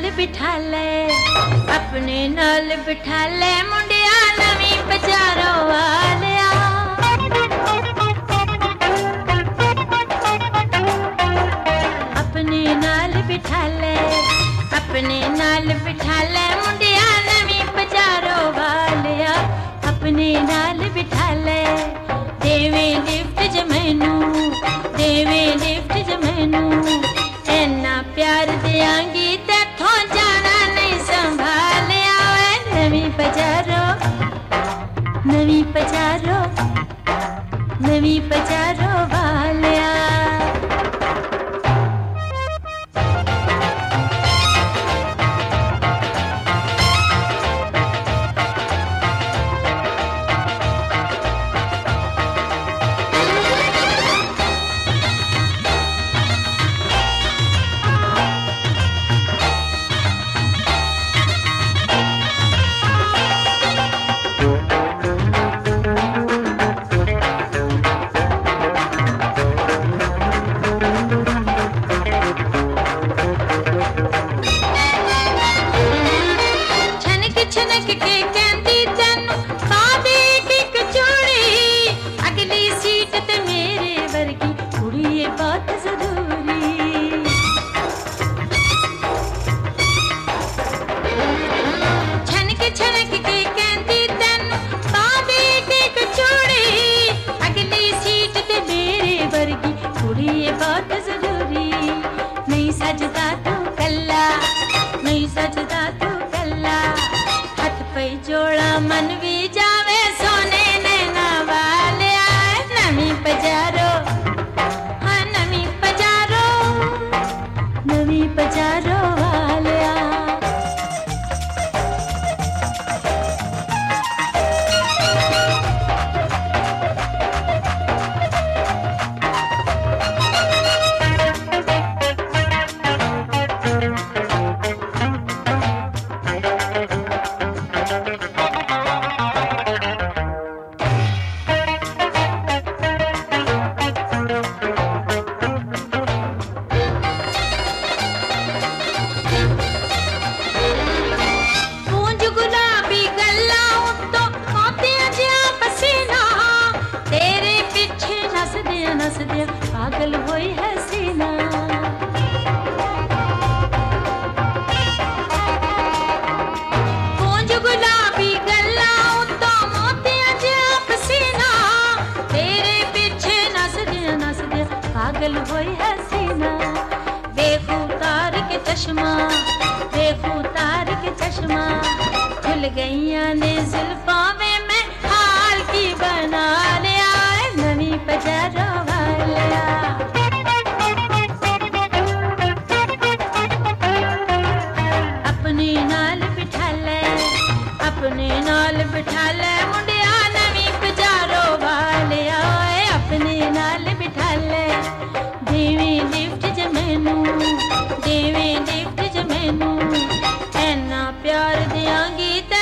बिठा ले, अपने नाल बिठा ले मुंडिया नवीं बजारों वालिया। अपने नाल बिठा ले, अपने नाल बिठा ले मुंडिया नवीं बजारों वालिया। अपने नाल बिठा ले, देवे लिफ्ट ज मैनू, देवे लिफ्ट ज मैनू, इन्ना प्यार देंगी तेथों जाना नहीं संभालिया। नवीं बजारो, नवीं बजारो, नवीं बजारो वालिया। नहीं सजदा तू कल्ला, नहीं सजदा तू कल्ला, हाथ पे जोड़ा मन भी जावे सोने नैना वालिया। नवीं बजारो, हाँ नवीं बजारो, नवीं बजारो वालिया। पागल होई हसीना, कूंज गुलाबी गल्ला उत्तो मोतियां जिहा पसीना, तेरे पीछे नस दिया पागल होई हसीना। बेखूतार के चश्मा, बेखूतार के चश्मा, खुल गईयां ने जुल्फां में मैं हाल की बना लिया। नवीं बजारो वालिया। अपने नाल बिठा ले, अपने नाल बिठा ले मुंडिया नवीं बजारो वालिया। अपने नाल बिठा ले, देवे लिफ्ट ज मैनू, देवे लिफ्ट ज मैनू, इन्ना प्यार देंगी